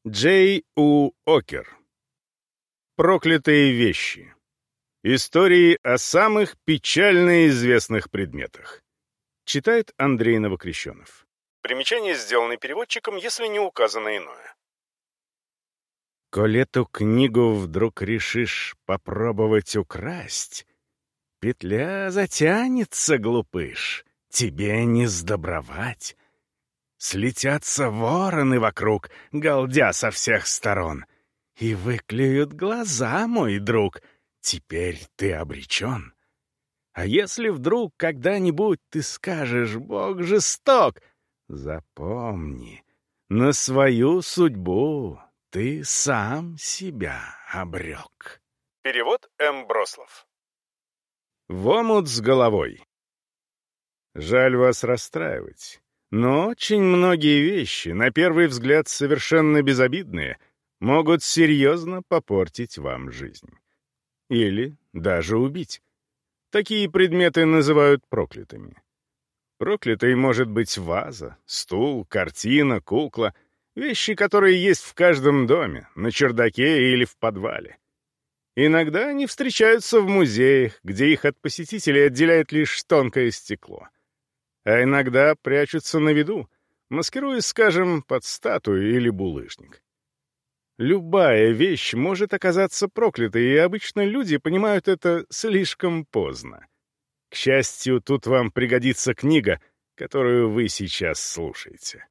Джей У. Окер. Проклятые вещи. Истории о самых печально известных предметах. Читает Андрей Новокрещенов. Примечание сделано переводчиком, если не указано иное. Коль эту книгу вдруг решишь попробовать украсть, петля затянется, глупыш, тебе не сдобровать. Слетятся вороны вокруг, галдя со всех сторон, и выклюют глаза, мой друг, теперь ты обречен. А если вдруг когда-нибудь ты скажешь «Бог жесток», запомни, на свою судьбу ты сам себя обрек. Перевод М. Брослов. В омут с головой. Жаль вас расстраивать. Но очень многие вещи, на первый взгляд совершенно безобидные, могут серьезно попортить вам жизнь. Или даже убить. Такие предметы называют проклятыми. Проклятой может быть ваза, стул, картина, кукла, вещи, которые есть в каждом доме, на чердаке или в подвале. Иногда они встречаются в музеях, где их от посетителей отделяет лишь тонкое стекло. А иногда прячутся на виду, маскируясь, скажем, под статую или булыжник. Любая вещь может оказаться проклятой, и обычно люди понимают это слишком поздно. К счастью, тут вам пригодится книга, которую вы сейчас слушаете.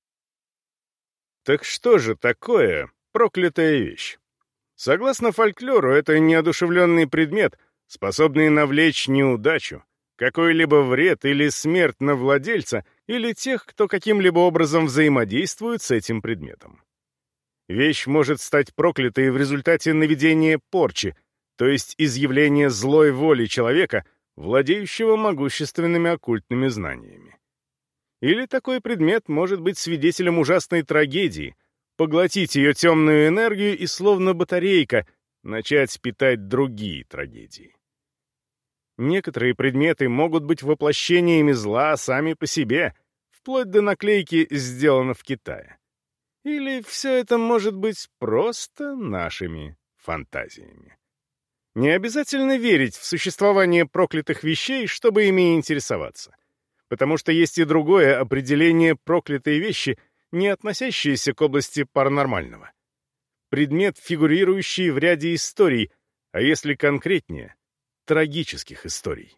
Так что же такое проклятая вещь? Согласно фольклору, это неодушевленный предмет, способный навлечь неудачу, какой-либо вред или смерть на владельца или тех, кто каким-либо образом взаимодействует с этим предметом. Вещь может стать проклятой в результате наведения порчи, то есть изъявления злой воли человека, владеющего могущественными оккультными знаниями. Или такой предмет может быть свидетелем ужасной трагедии, поглотить ее темную энергию и, словно батарейка, начать питать другие трагедии. Некоторые предметы могут быть воплощениями зла сами по себе, вплоть до наклейки «Сделано в Китае». Или все это может быть просто нашими фантазиями. Не обязательно верить в существование проклятых вещей, чтобы ими интересоваться. Потому что есть и другое определение «проклятые вещи», не относящееся к области паранормального. Предмет, фигурирующий в ряде историй, а если конкретнее — трагических историй.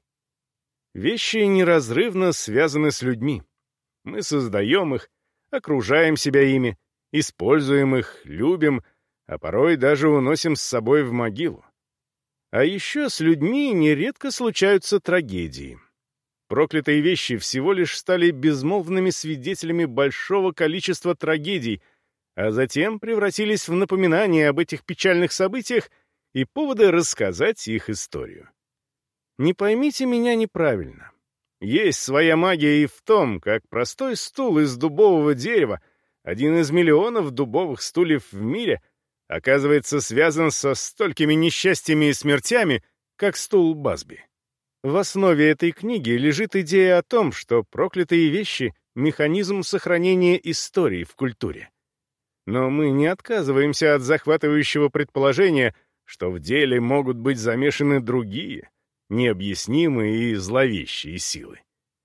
Вещи неразрывно связаны с людьми. Мы создаем их, окружаем себя ими, используем их, любим, а порой даже уносим с собой в могилу. А еще с людьми нередко случаются трагедии. Проклятые вещи всего лишь стали безмолвными свидетелями большого количества трагедий, а затем превратились в напоминание об этих печальных событиях и поводы рассказать их историю. Не поймите меня неправильно. Есть своя магия и в том, как простой стул из дубового дерева, один из миллионов дубовых стульев в мире, оказывается связан со столькими несчастьями и смертями, как стул Басби. В основе этой книги лежит идея о том, что проклятые вещи — механизм сохранения истории в культуре. Но мы не отказываемся от захватывающего предположения, что в деле могут быть замешаны другие, необъяснимые и зловещие силы.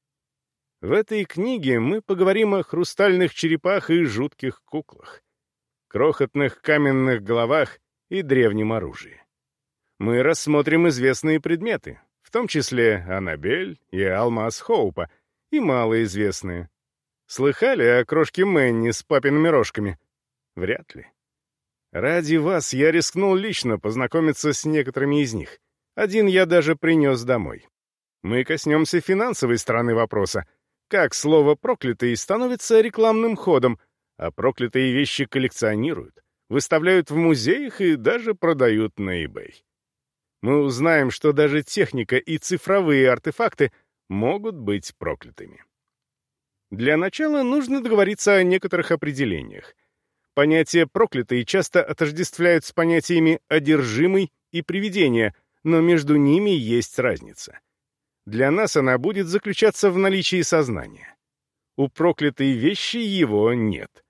В этой книге мы поговорим о хрустальных черепах и жутких куклах, крохотных каменных головах и древнем оружии. Мы рассмотрим известные предметы, в том числе Аннабель и алмаз Хоупа, и малоизвестные. Слыхали о крошке Мэнни с папиными рожками? Вряд ли. Ради вас я рискнул лично познакомиться с некоторыми из них. Один я даже принес домой. Мы коснемся финансовой стороны вопроса. Как слово «проклятый» становится рекламным ходом, а проклятые вещи коллекционируют, выставляют в музеях и даже продают на eBay. Мы узнаем, что даже техника и цифровые артефакты могут быть проклятыми. Для начала нужно договориться о некоторых определениях. Понятие «проклятый» часто отождествляют с понятиями «одержимый» и «привидение», но между ними есть разница. Для нас она будет заключаться в наличии сознания. У проклятой вещи его нет.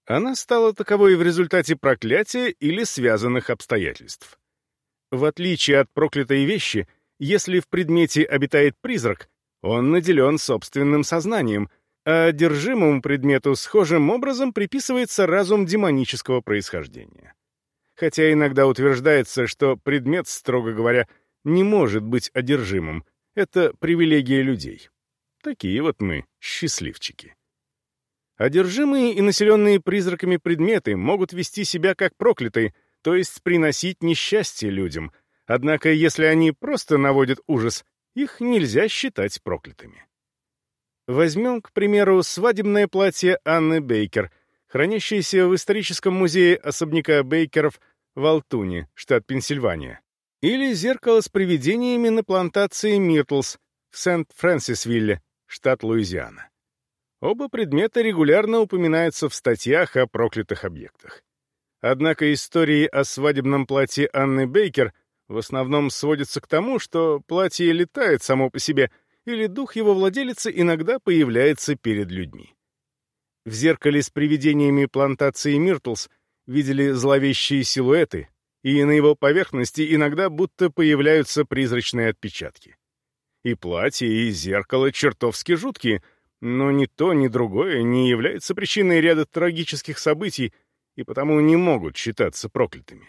Она стала таковой в результате проклятия или связанных обстоятельств. В отличие от проклятой вещи, если в предмете обитает призрак, он наделен собственным сознанием, а одержимому предмету схожим образом приписывается разум демонического происхождения. Хотя иногда утверждается, что предмет, строго говоря, не может быть одержимым. Это привилегия людей. Такие вот мы, счастливчики. Одержимые и населенные призраками предметы могут вести себя как проклятые, то есть приносить несчастье людям. Однако, если они просто наводят ужас, их нельзя считать проклятыми. Возьмем, к примеру, свадебное платье Анны Бейкер, хранящееся в историческом музее особняка Бейкеров в Алтуне, штат Пенсильвания, или зеркало с привидениями на плантации Миртлс в Сент-Фрэнсисвилле, штат Луизиана. Оба предмета регулярно упоминаются в статьях о проклятых объектах. Однако истории о свадебном платье Анны Бейкер в основном сводятся к тому, что платье летает само по себе, или дух его владелицы иногда появляется перед людьми. В зеркале с привидениями плантации Миртлс видели зловещие силуэты, и на его поверхности иногда будто появляются призрачные отпечатки. И платье, и зеркало чертовски жуткие, но ни то, ни другое не является причиной ряда трагических событий и потому не могут считаться проклятыми.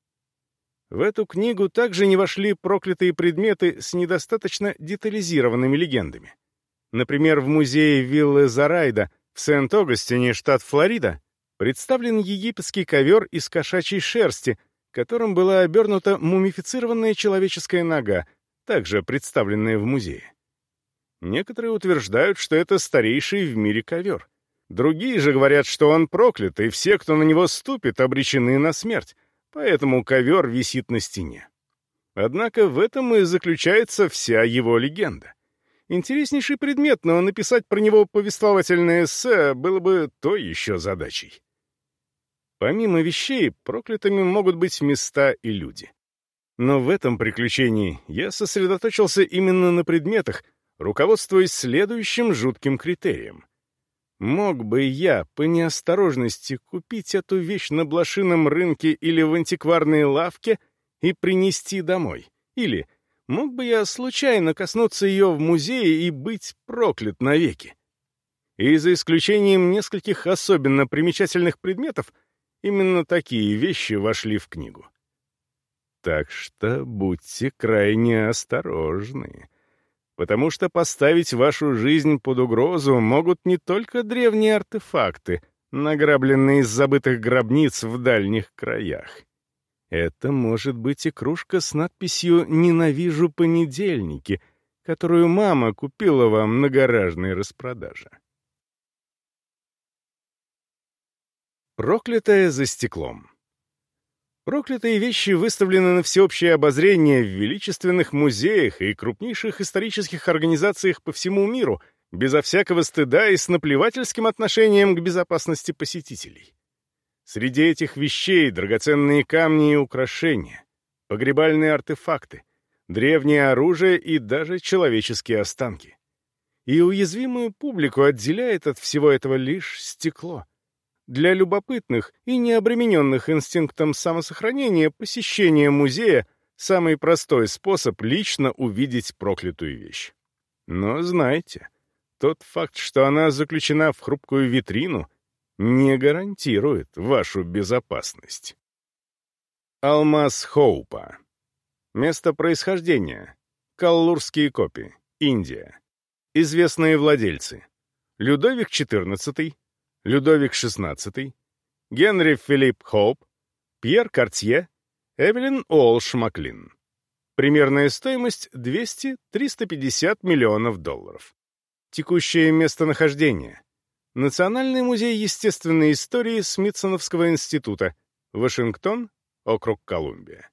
В эту книгу также не вошли проклятые предметы с недостаточно детализированными легендами. Например, в музее виллы Зарайда в Сент-Огастине, штат Флорида, представлен египетский ковер из кошачьей шерсти, которым была обернута мумифицированная человеческая нога, также представленная в музее. Некоторые утверждают, что это старейший в мире ковер. Другие же говорят, что он проклят, и все, кто на него ступит, обречены на смерть, поэтому ковер висит на стене. Однако в этом и заключается вся его легенда. Интереснейший предмет, но написать про него повествовательное эссе было бы той еще задачей. Помимо вещей, проклятыми могут быть места и люди. Но в этом приключении я сосредоточился именно на предметах, руководствуясь следующим жутким критерием. Мог бы я по неосторожности купить эту вещь на блошином рынке или в антикварной лавке и принести домой? Или мог бы я случайно коснуться ее в музее и быть проклят навеки? И за исключением нескольких особенно примечательных предметов, именно такие вещи вошли в книгу. Так что будьте крайне осторожны, потому что поставить вашу жизнь под угрозу могут не только древние артефакты, награбленные из забытых гробниц в дальних краях. Это может быть и кружка с надписью «Ненавижу понедельники», которую мама купила вам на гаражной распродаже. Проклятое за стеклом. Проклятые вещи выставлены на всеобщее обозрение в величественных музеях и крупнейших исторических организациях по всему миру, безо всякого стыда и с наплевательским отношением к безопасности посетителей. Среди этих вещей драгоценные камни и украшения, погребальные артефакты, древнее оружие и даже человеческие останки. И уязвимую публику отделяет от всего этого лишь стекло. Для любопытных и необремененных инстинктом самосохранения посещение музея — самый простой способ лично увидеть проклятую вещь. Но знайте, тот факт, что она заключена в хрупкую витрину, не гарантирует вашу безопасность. Алмаз Хоупа. Место происхождения — Коллурские копи, Индия. Известные владельцы — Людовик XIV, Людовик XVI, Генри Филипп Хоуп, Пьер Картье, Эвелин Уолш Маклин. Примерная стоимость — 200-350 миллионов долларов. Текущее местонахождение — Национальный музей естественной истории Смитсоновского института, Вашингтон, округ Колумбия.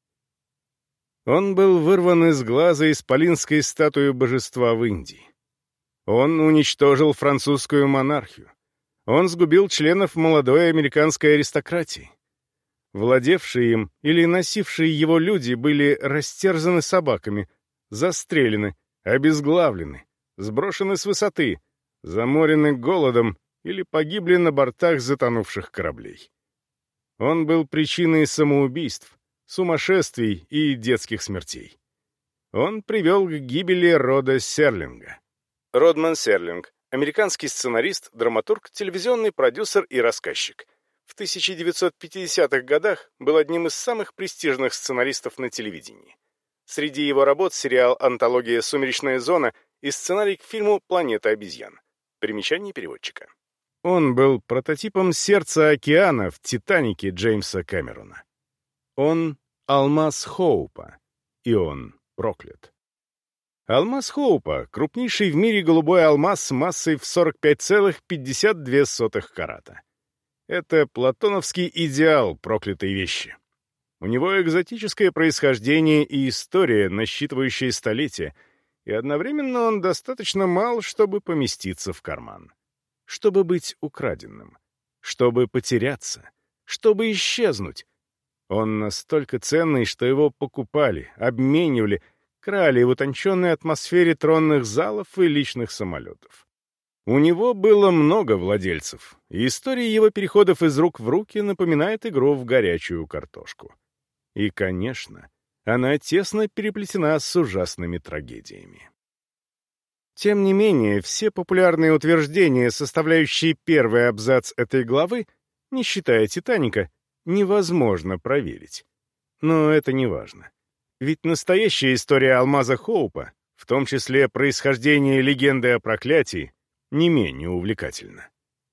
Он был вырван из глаза исполинской статуи божества в Индии. Он уничтожил французскую монархию. Он сгубил членов молодой американской аристократии. Владевшие им или носившие его люди были растерзаны собаками, застрелены, обезглавлены, сброшены с высоты, заморены голодом или погибли на бортах затонувших кораблей. Он был причиной самоубийств, сумасшествий и детских смертей. Он привел к гибели Рода Серлинга. Родман Серлинг — американский сценарист, драматург, телевизионный продюсер и рассказчик. В 1950-х годах был одним из самых престижных сценаристов на телевидении. Среди его работ сериал «Антология «Сумеречная зона» и сценарий к фильму «Планета обезьян». Примечание переводчика. Он был прототипом сердца океана в «Титанике» Джеймса Кэмерона. Он — алмаз Хоупа, и он проклят. Алмаз Хоупа — крупнейший в мире голубой алмаз с массой в 45,52 карата. Это платоновский идеал проклятой вещи. У него экзотическое происхождение и история, насчитывающая столетия, и одновременно он достаточно мал, чтобы поместиться в карман. Чтобы быть украденным, чтобы потеряться, чтобы исчезнуть. Он настолько ценный, что его покупали, обменивали, крали в утонченной атмосфере тронных залов и личных самолетов. У него было много владельцев, и история его переходов из рук в руки напоминает игру в горячую картошку. И, конечно, она тесно переплетена с ужасными трагедиями. Тем не менее, все популярные утверждения, составляющие первый абзац этой главы, не считая «Титаника», невозможно проверить. Но это не важно. Ведь настоящая история алмаза Хоупа, в том числе происхождение легенды о проклятии, не менее увлекательна.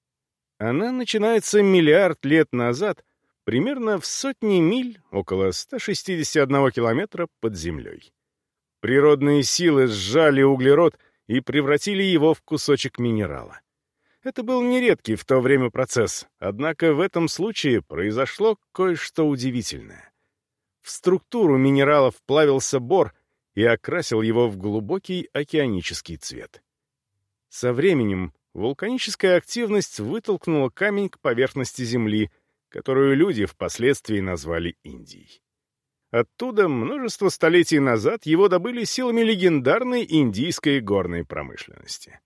Она начинается миллиард лет назад, примерно в сотни миль, около 161 километра под землей. Природные силы сжали углерод и превратили его в кусочек минерала. Это был нередкий в то время процесс, однако в этом случае произошло кое-что удивительное. В структуру минерала вплавился бор и окрасил его в глубокий океанический цвет. Со временем вулканическая активность вытолкнула камень к поверхности Земли, которую люди впоследствии назвали Индией. Оттуда множество столетий назад его добыли силами легендарной индийской горной промышленности.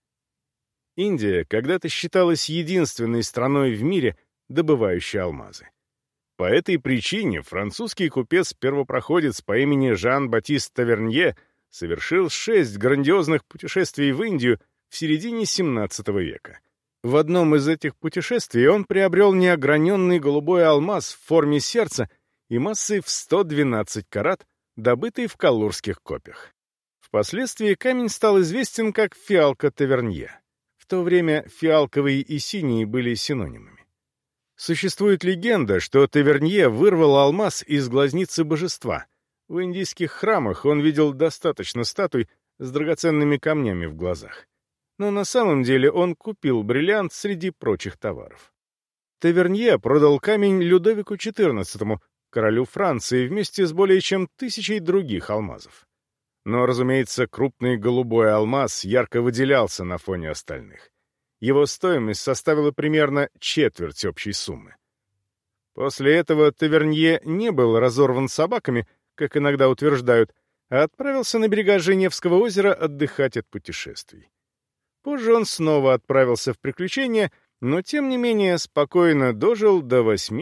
Индия когда-то считалась единственной страной в мире, добывающей алмазы. По этой причине французский купец-первопроходец по имени Жан-Батист Тавернье совершил 6 грандиозных путешествий в Индию в середине XVII века. В одном из этих путешествий он приобрел неограненный голубой алмаз в форме сердца и массой в 112 карат, добытый в каллурских копьях. Впоследствии камень стал известен как фиалка Тавернье. В то время фиалковый и синий были синонимами. Существует легенда, что Тавернье вырвал алмаз из глазницы божества. В индийских храмах он видел достаточно статуй с драгоценными камнями в глазах. Но на самом деле он купил бриллиант среди прочих товаров. Тавернье продал камень Людовику XIV, королю Франции, вместе с более чем 1000 других алмазов. Но, разумеется, крупный голубой алмаз ярко выделялся на фоне остальных. Его стоимость составила примерно четверть общей суммы. После этого Тавернье не был разорван собаками, как иногда утверждают, а отправился на берега Женевского озера отдыхать от путешествий. Позже он снова отправился в приключения, но, тем не менее, спокойно дожил до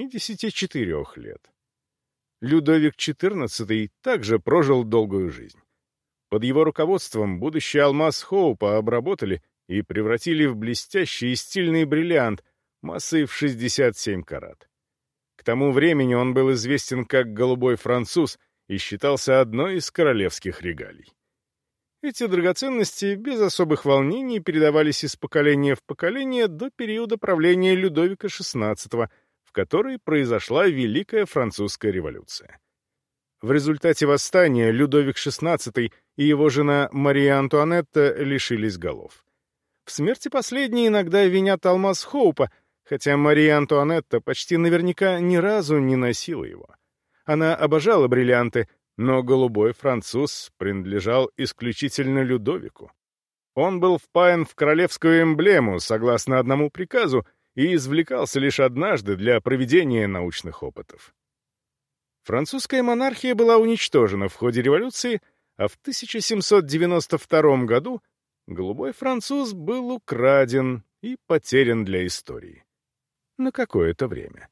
84 лет. Людовик XIV также прожил долгую жизнь. Под его руководством будущий алмаз Хоупа обработали и превратили в блестящий и стильный бриллиант массой в 67 карат. К тому времени он был известен как «голубой француз» и считался одной из королевских регалий. Эти драгоценности без особых волнений передавались из поколения в поколение до периода правления Людовика XVI, в который произошла Великая Французская революция. В результате восстания Людовик XVI и его жена Мария Антуанетта лишились голов. В смерти последней иногда винят алмаз Хоупа, хотя Мария Антуанетта почти наверняка ни разу не носила его. Она обожала бриллианты, но голубой француз принадлежал исключительно Людовику. Он был впаян в королевскую эмблему согласно одному приказу и извлекался лишь однажды для проведения научных опытов. Французская монархия была уничтожена в ходе революции, а в 1792 году голубой француз был украден и потерян для истории. На какое-то время.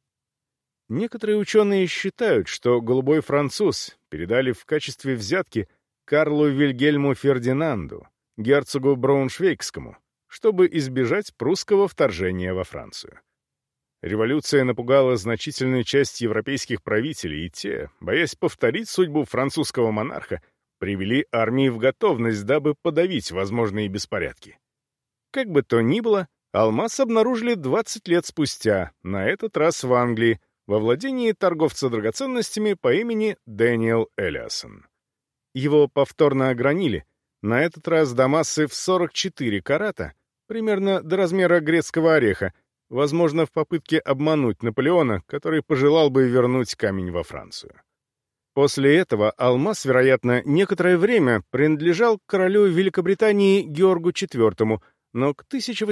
Некоторые ученые считают, что голубой француз передали в качестве взятки Карлу Вильгельму Фердинанду, герцогу Брауншвейгскому, чтобы избежать прусского вторжения во Францию. Революция напугала значительную часть европейских правителей, и те, боясь повторить судьбу французского монарха, привели армии в готовность, дабы подавить возможные беспорядки. Как бы то ни было, алмаз обнаружили 20 лет спустя, на этот раз в Англии, во владении торговца драгоценностями по имени Дэниел Элиасон. Его повторно огранили, на этот раз до массы в 44 карата, примерно до размера грецкого ореха, возможно, в попытке обмануть Наполеона, который пожелал бы вернуть камень во Францию. После этого алмаз, вероятно, некоторое время принадлежал королю Великобритании Георгу IV, но к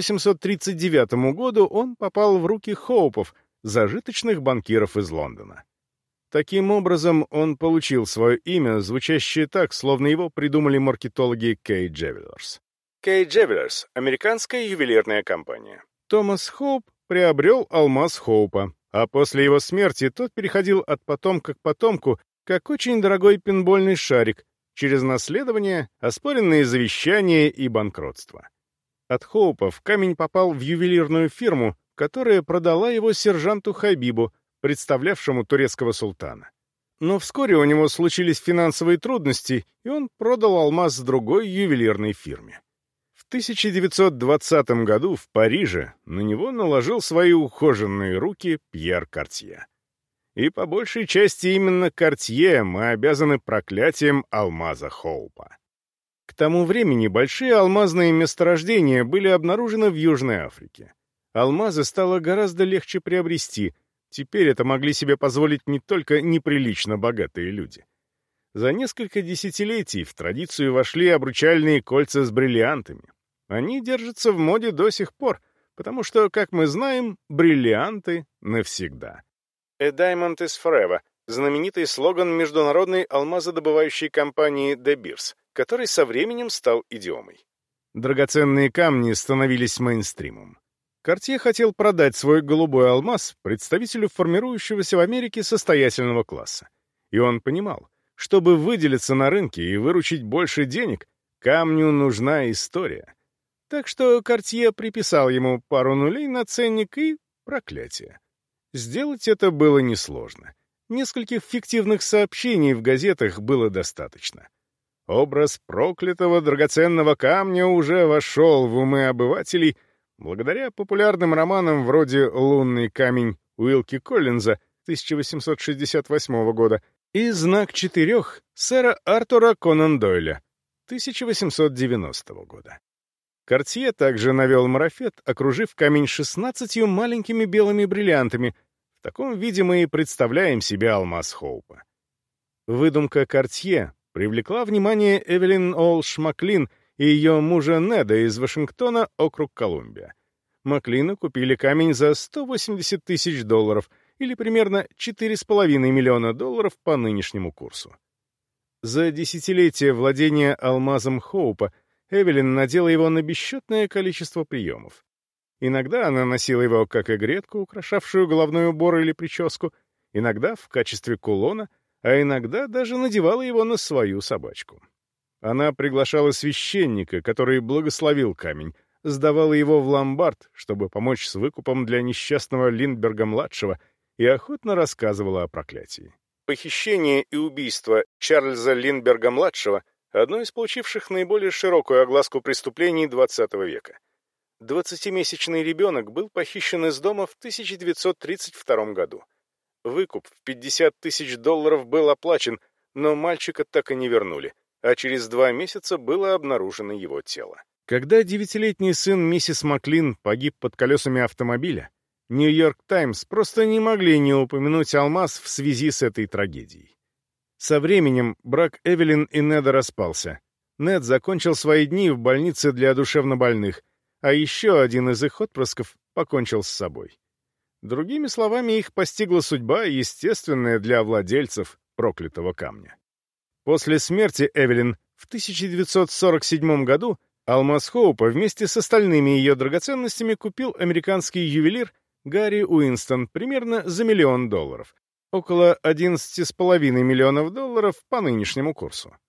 1839 году он попал в руки Хоупов, зажиточных банкиров из Лондона. Таким образом, он получил свое имя, звучащее так, словно его придумали маркетологи Kay Jewelers. Kay Jewelers — американская ювелирная компания. Томас Хоуп приобрел алмаз Хоупа, а после его смерти тот переходил от потомка к потомку, как очень дорогой пинбольный шарик, через наследование, оспоренные завещания и банкротство. От Хоупов камень попал в ювелирную фирму, которая продала его сержанту Хабибу, представлявшему турецкого султана. Но вскоре у него случились финансовые трудности, и он продал алмаз другой ювелирной фирме. В 1920 году в Париже на него наложил свои ухоженные руки Пьер Картье. И по большей части именно Картье мы обязаны проклятием алмаза Хоупа. К тому времени большие алмазные месторождения были обнаружены в Южной Африке. Алмазы стало гораздо легче приобрести, теперь это могли себе позволить не только неприлично богатые люди. За несколько десятилетий в традицию вошли обручальные кольца с бриллиантами. Они держатся в моде до сих пор, потому что, как мы знаем, бриллианты навсегда. «A diamond is forever» — знаменитый слоган международной алмазодобывающей компании De Beers, который со временем стал идиомой. Драгоценные камни становились мейнстримом. Картье хотел продать свой голубой алмаз представителю формирующегося в Америке состоятельного класса. И он понимал, чтобы выделиться на рынке и выручить больше денег, камню нужна история. Так что Картье приписал ему пару нулей на ценник и проклятие. Сделать это было несложно. Нескольких фиктивных сообщений в газетах было достаточно. Образ проклятого драгоценного камня уже вошел в умы обывателей благодаря популярным романам вроде «Лунный камень» Уилки Коллинза 1868 года и «Знак четырех» сэра Артура Конан Дойля 1890 года. Картье также навел марафет, окружив камень 16 маленькими белыми бриллиантами. В таком виде мы и представляем себе алмаз Хоупа. Выдумка Картье привлекла внимание Эвелин Олш Маклин и ее мужа Неда из Вашингтона, округ Колумбия. Маклины купили камень за $180 тысяч, или примерно $4,5 миллиона по нынешнему курсу. За десятилетие владения алмазом Хоупа Эвелин надела его на бесчетное количество приемов. Иногда она носила его как игретку, украшавшую головной убор или прическу, иногда в качестве кулона, а иногда даже надевала его на свою собачку. Она приглашала священника, который благословил камень, сдавала его в ломбард, чтобы помочь с выкупом для несчастного Линдберга-младшего, и охотно рассказывала о проклятии. Похищение и убийство Чарльза Линдберга-младшего — одно из получивших наиболее широкую огласку преступлений XX века. 20-месячный ребенок был похищен из дома в 1932 году. Выкуп в $50 тысяч был оплачен, но мальчика так и не вернули, а через 2 месяца было обнаружено его тело. Когда 9-летний сын миссис Маклин погиб под колесами автомобиля, «Нью-Йорк Таймс» просто не могли не упомянуть алмаз в связи с этой трагедией. Со временем брак Эвелин и Неда распался. Нед закончил свои дни в больнице для душевнобольных, а еще один из их отпрысков покончил с собой. Другими словами, их постигла судьба, естественная для владельцев проклятого камня. После смерти Эвелин в 1947 году Алмаз Хоупа вместе с остальными ее драгоценностями купил американский ювелир Гарри Уинстон примерно за $1 000 000, около $11,5 миллионов по нынешнему курсу.